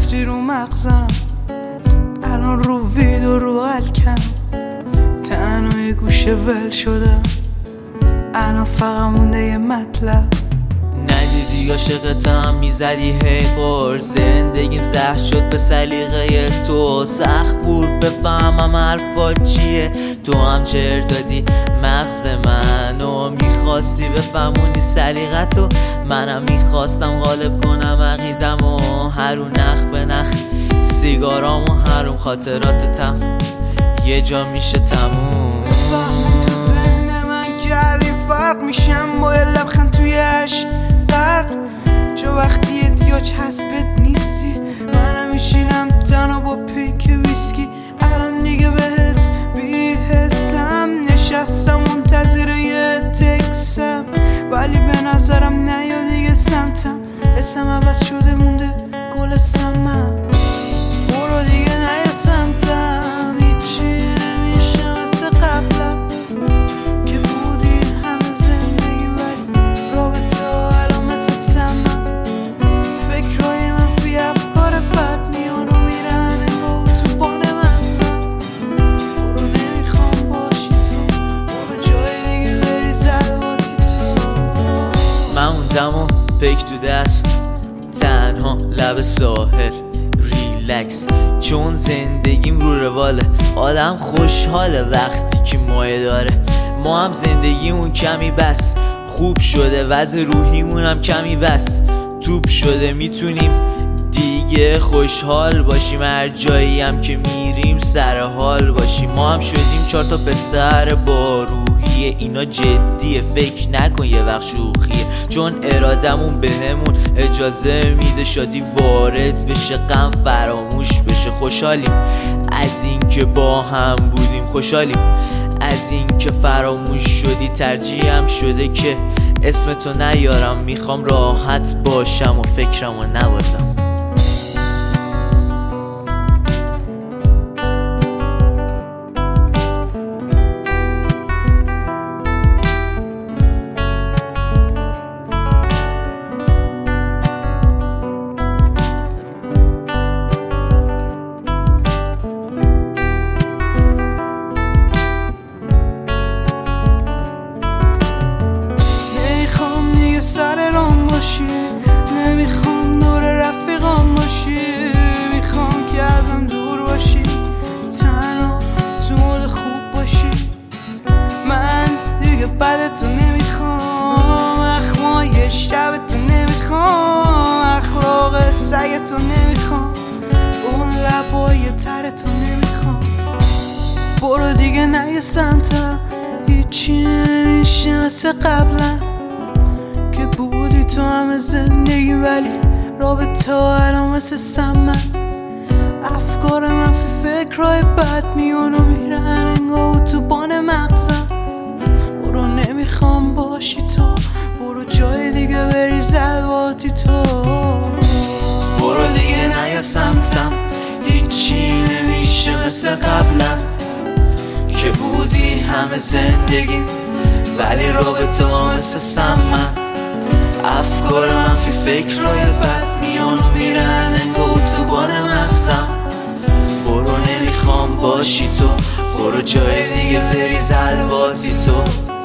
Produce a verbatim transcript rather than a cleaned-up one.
گذاشتی رو مغزم، الان رو ویدو رو الکم، تنهای گوشه ول شدم، الان فقط مونده یه مطلب. ندیدی عاشقتم میزدی هی قر، زندگیم زهر شد به سلیقه تو، سخت بود بفهمم حرفات چیه، تو هم جر دادی مغز منو، میخواستی بفهمونی سلیقتو، منم میخواستم غالب کنم عقیدمو، هرون نخ به نخ سیگارامو هروم خاطراتتم یه جا میشه تموم. بفهمون تو ذهن من کردی فرق میشم با یه لبخند توی عشق غرق، چه وقتی یه دیاج حسبت نیستی منم میشینم تنها با پیک ویسکی، الان دیگه بهت بیحسم، نشستم منتظر یه تکسم، ولی به نظرم نیا دیگه سمتم، اسم عوض شده مونده گل سمم، برو دیگه نیا سمتم، هیچی نمیشه مثل قبلم که بودی همه زندگی، ولی رابطه الان مثل سمم، فکرهای منفی افکار بد میان و میرن انگاه تو بان مغزم، برو نمیخوام باشی تو، برو جای دیگه بری زلواتی تو. من موندم و پیک تو دست، تنها لب ساحل ریلکس، چون زندگیم رو رواله، آدم خوشحاله وقتی که مایه داره، ما هم زندگیمون کمی بس خوب شده، وضع روحیمون هم کمی بس توپ شده، میتونیم دیگه خوشحال باشیم، هر جایی هم که میریم سر حال باشیم، ما هم شدیم چهار تا پسر با روحیه، اینا جدیه فکر نکن یه وقت شوخیه، چون ارادمون بهمون اجازه میده شادی وارد بشه، غم فراموش بشه، خوشحالیم از این که با هم بودیم، خوشحالیم از این که فراموش شدی، ترجیحم شده که اسم تو نیارم، میخوام راحت باشم و فکرمو نبازم. سر رام باشی، نمیخوام دور رفیقام باشی، میخوام که ازم دور باشی، تنها تو مود خوب باشی، من دیگه بدتو نمیخوام، اخمای شبتو نمیخوام، اخلاق سگتو نمیخوام، اون لبای ترتو نمیخوام، برو دیگه نیا سمتم، هیچی نمیشه مثل قبلا که بودی تو همه زندگی، ولی رابطه الان مثل سمن، افکار منفی فکرهای بد میان و میرن انگاه تو بان مغزم، برو نمیخوام باشی تو، برو جای دیگه بری زلواتی تو، برو دیگه نیا سمتم، هیچی نمیشه مثل قبلا که بودی همه زندگی، ولی رابطه مثل سمن، افکار منفی فکرهای بد میان و میرن انگاه تو بان مغزم، برو نمیخوام باشی تو، برو جای دیگه بری زلواتی تو.